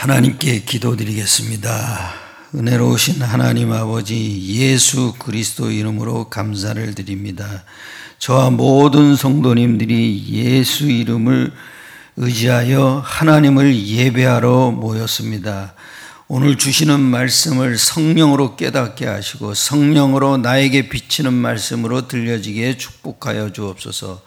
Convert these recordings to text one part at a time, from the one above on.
하나님께 기도드리겠습니다. 은혜로우신 하나님 아버지 예수 그리스도 이름으로 감사를 드립니다. 저와 모든 성도님들이 예수 이름을 의지하여 하나님을 예배하러 모였습니다. 오늘 주시는 말씀을 성령으로 깨닫게 하시고 성령으로 나에게 비치는 말씀으로 들려지게 축복하여 주옵소서.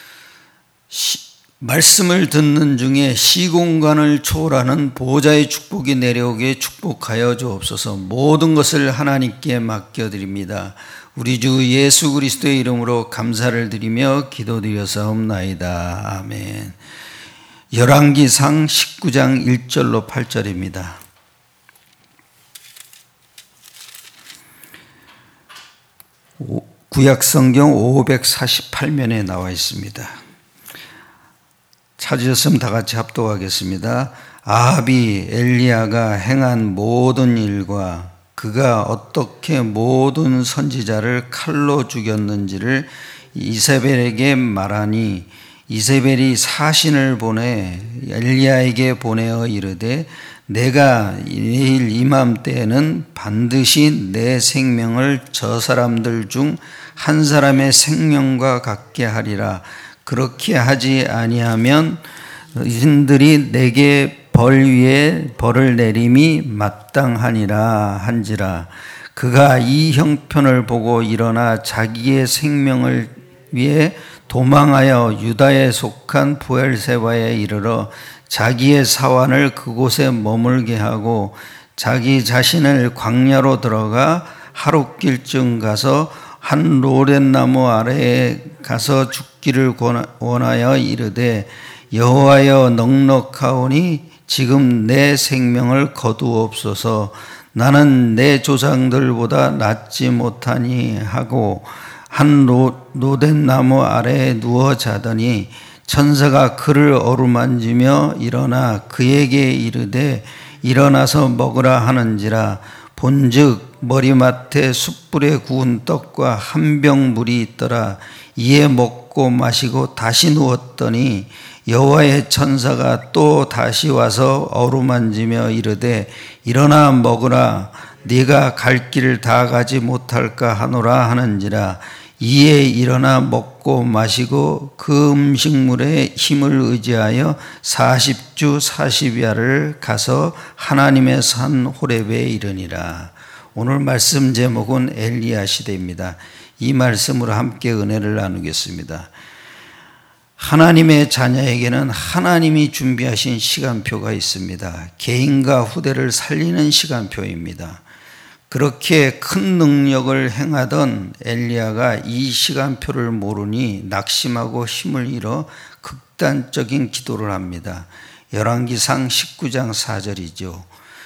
말씀을 듣는 중에 시공간을 초월하는 보호자의 축복이 내려오게 축복하여 주옵소서. 모든 것을 하나님께 맡겨드립니다. 우리 주 예수 그리스도의 이름으로 감사를 드리며 기도드려사옵나이다. 아멘. 열왕기상 19장 1절로 8절입니다. 구약성경 548면에 나와 있습니다. 찾으셨으면 다 같이 합독하겠습니다. 아합이 엘리야가 행한 모든 일과 그가 어떻게 모든 선지자를 칼로 죽였는지를 이세벨에게 말하니 이세벨이 사신을 보내 엘리야에게 보내어 이르되 내가 내일 이맘때에는 반드시 내 생명을 저 사람들 중 한 사람의 생명과 같게 하리라. 그렇게 하지 아니하면 이들이 내게 벌 위에 벌을 내림이 마땅하니라 한지라. 그가 이 형편을 보고 일어나 자기의 생명을 위해 도망하여 유다에 속한 브엘세바에 이르러 자기의 사환을 그곳에 머물게 하고 자기 자신을 광야로 들어가 하룻길쯤 가서 한 로렌나무 아래에 가서 죽기를 원하여 이르되 여호와여 넉넉하오니 지금 내 생명을 거두옵소서. 나는 내 조상들보다 낫지 못하니 하고 한 로덴나무 아래에 누워 자더니 천사가 그를 어루만지며 일어나 그에게 이르되 일어나서 먹으라 하는지라. 본즉 머리맡에 숯불에 구운 떡과 한 병 물이 있더라. 이에 먹고 마시고 다시 누웠더니 여호와의 천사가 또 다시 와서 어루만지며 이르되 일어나 먹으라. 네가 갈 길을 다 가지 못할까 하노라 하는지라. 이에 일어나 먹고 마시고 그 음식물의 힘을 의지하여 40주 40야를 가서 하나님의 산 호렙에 이르니라. 오늘 말씀 제목은 엘리야 시대입니다. 이 말씀으로 함께 은혜를 나누겠습니다. 하나님의 자녀에게는 하나님이 준비하신 시간표가 있습니다. 개인과 후대를 살리는 시간표입니다. 그렇게 큰 능력을 행하던 엘리야가 이 시간표를 모르니 낙심하고 힘을 잃어 극단적인 기도를 합니다. 열왕기상 19장 4절이죠.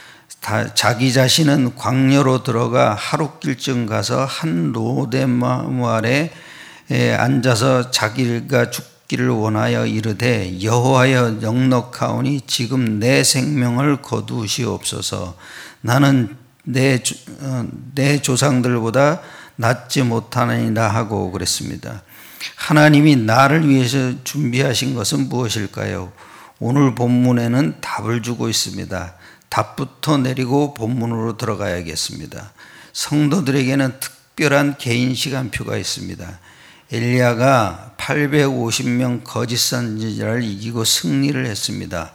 자기 자신은 광야로 들어가 하룻길쯤 가서 한 로덴나무 아래에 앉아서 자기가 죽기를 원하여 이르되 여호와여 넉넉하오니 지금 내 생명을 거두시옵소서. 나는 내 조상들보다 낫지 못하느니라 하고 그랬습니다. 하나님이 나를 위해서 준비하신 것은 무엇일까요? 오늘 본문에는 답을 주고 있습니다. 답부터 내리고 본문으로 들어가야겠습니다. 성도들에게는 특별한 개인 시간표가 있습니다. 엘리야가 850명 거짓 선지자를 이기고 승리를 했습니다.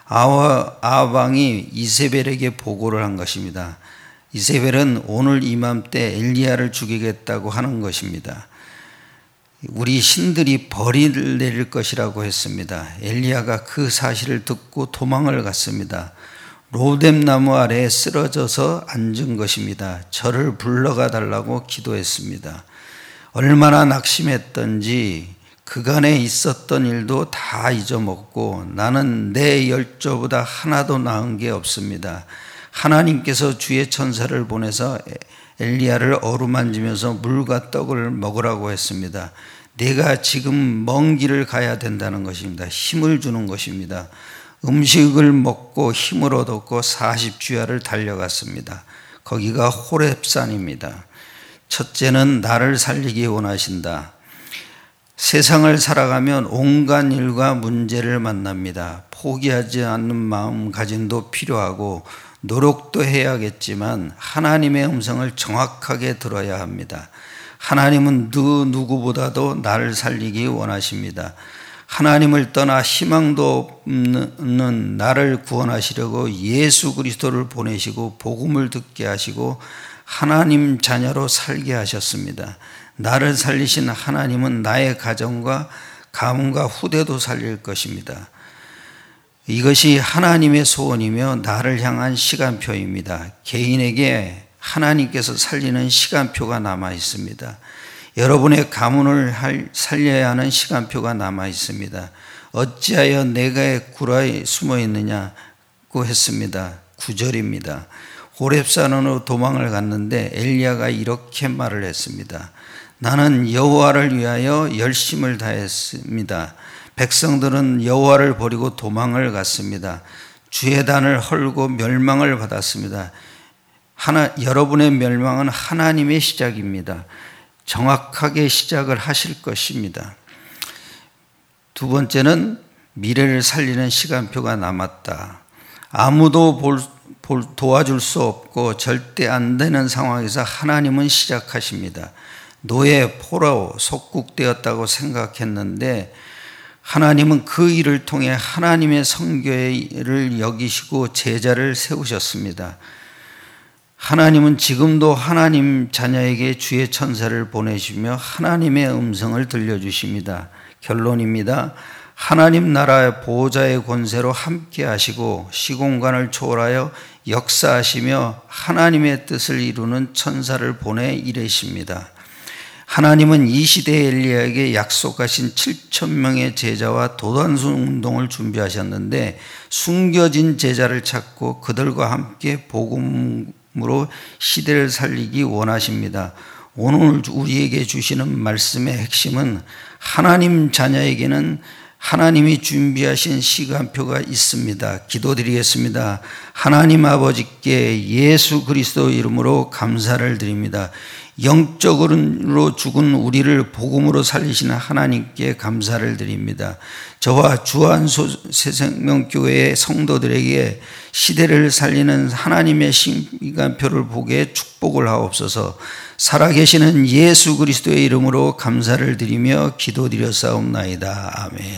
아합 왕이 이세벨에게 보고를 한 것입니다. 이세벨은 오늘 이맘때 엘리야를 죽이겠다고 하는 것입니다. 우리 신들이 벌을 내릴 것이라고 했습니다. 엘리야가 그 사실을 듣고 도망을 갔습니다. 로뎀나무 아래에 쓰러져서 앉은 것입니다. 저를 불러가 달라고 기도했습니다. 얼마나 낙심했던지 그간에 있었던 일도 다 잊어먹고 나는 내 열조보다 하나도 나은 게 없습니다. 하나님께서 주의 천사를 보내서 엘리야를 어루만지면서 물과 떡을 먹으라고 했습니다. 내가 지금 먼 길을 가야 된다는 것입니다. 힘을 주는 것입니다. 음식을 먹고 힘을 얻었고 40주야를 달려갔습니다. 거기가 호렙산입니다. 첫째는 나를 살리기 원하신다. 세상을 살아가면 온갖 일과 문제를 만납니다. 포기하지 않는 마음가짐도 필요하고 노력도 해야겠지만 하나님의 음성을 정확하게 들어야 합니다. 하나님은 누구보다도 나를 살리기 원하십니다. 하나님을 떠나 희망도 없는 나를 구원하시려고 예수 그리스도를 보내시고 복음을 듣게 하시고 하나님 자녀로 살게 하셨습니다. 나를 살리신 하나님은 나의 가정과 가문과 후대도 살릴 것입니다. 이것이 하나님의 소원이며 나를 향한 시간표입니다. 개인에게 하나님께서 살리는 시간표가 남아 있습니다. 여러분의 가문을 살려야 하는 시간표가 남아 있습니다. 어찌하여 내가 구라에 숨어 있느냐고 했습니다. 9절입니다. 호렙산으로 도망을 갔는데 엘리야가 이렇게 말을 했습니다. 나는 여호와를 위하여 열심을 다했습니다. 백성들은 여호와를 버리고 도망을 갔습니다. 주의 단을 헐고 멸망을 받았습니다. 여러분의 멸망은 하나님의 시작입니다. 정확하게 시작을 하실 것입니다. 두 번째는 미래를 살리는 시간표가 남았다. 아무도 도와줄 수 없고 절대 안 되는 상황에서 하나님은 시작하십니다. 노예, 포로, 속국되었다고 생각했는데 하나님은 그 일을 통해 하나님의 성교를 여기시고 제자를 세우셨습니다. 하나님은 지금도 하나님 자녀에게 주의 천사를 보내시며 하나님의 음성을 들려주십니다. 결론입니다. 하나님 나라의 보호자의 권세로 함께 하시고 시공간을 초월하여 역사하시며 하나님의 뜻을 이루는 천사를 보내 일하십니다. 하나님은 이 시대의 엘리야에게 약속하신 7,000명의 제자와 도단순 운동을 준비하셨는데 숨겨진 제자를 찾고 그들과 함께 복음으로 시대를 살리기 원하십니다. 오늘 우리에게 주시는 말씀의 핵심은 하나님 자녀에게는 하나님이 준비하신 시간표가 있습니다. 기도드리겠습니다. 하나님 아버지께 예수 그리스도 이름으로 감사를 드립니다. 영적으로 죽은 우리를 복음으로 살리시는 하나님께 감사를 드립니다. 저와 주안소 새생명교회의 성도들에게 시대를 살리는 하나님의 시간표를 보게 축복을 하옵소서. 살아계시는 예수 그리스도의 이름으로 감사를 드리며 기도드렸사옵나이다. 아멘.